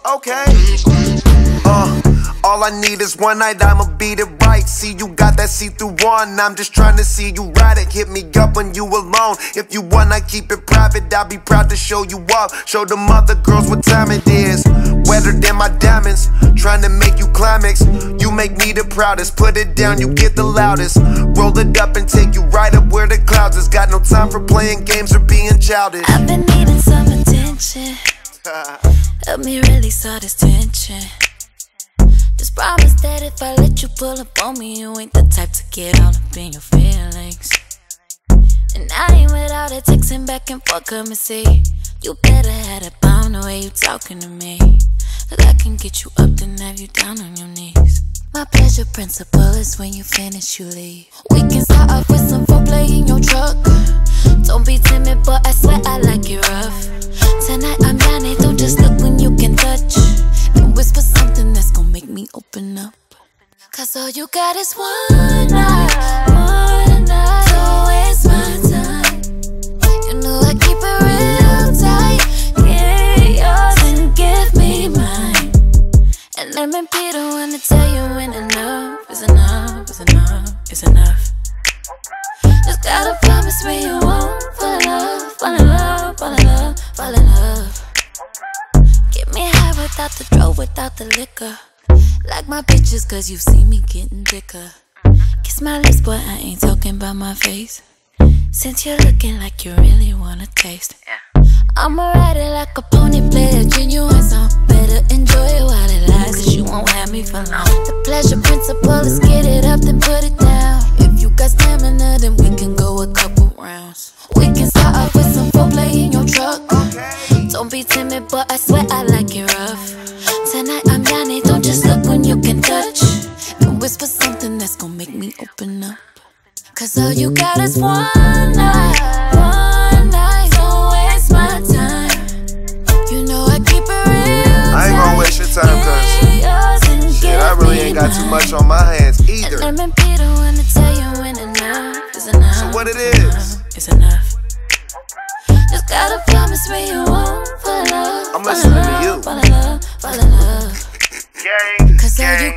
Okay. All I need is one night, I'ma beat it right. See, you got that see-through one, I'm just trying to see you ride it. Hit me up when you alone. If you wanna keep it private, I'll be proud to show you up. Show them other girls what time it is. Wetter than my diamonds, trying to make you climax. You make me the proudest, put it down, you get the loudest. Roll it up and take you right up where the clouds is. Got no time for playing games or being childish. I've been needing some attention. Help me release all this tension. Just promise that if I let you pull up on me, you ain't the type to get all up in your feelings. And I ain't with all that texting back and forth, come and see. You better have it bound the way you talking to me. Cause I can get you up and have you down on your knees. My pleasure principle is when you finish, you leave. We can start off with some foreplay in your truck. Don't be timid, but I swear I like it rough. Tonight I'm down, it don't just look when you can touch. And whisper something that's gonna make me open up. Cause all you got is one night. Don't waste my time. You know I keep it real tight. Get yours and give me mine. And let me be the one to tell you when enough is enough, is enough, is enough. Just gotta promise me you won't fall in love, fall in love, fall in love, fall in love. Get me high without the drove, without the liquor. Like my bitches cause you see me getting thicker. Kiss my lips, boy, I ain't talking about my face. Since you're looking like you really wanna taste. I'ma ride it like a pony, play a genuine song. Better enjoy it while it lasts, cause you won't have me for long. The pleasure principle is get it up, then put it down. If you got stamina, then we can go a couple rounds. We can start off with some foreplay in your truck. Don't be timid, but I swear I like it rough. Tonight I'm down, it don't just look when you can touch. And whisper something that's gonna make me open up. Cause all you got is one night, one night. Don't waste my time. You know I keep it real. I ain't gonna waste your time cause shit, I really ain't got too much on my hands either. And let me be the one to tell you when enough is enough. So what it is? It's enough. Just gotta promise me you won't fall in love. I'm listening to you. Fall in love, fall in love. Gang, cause all you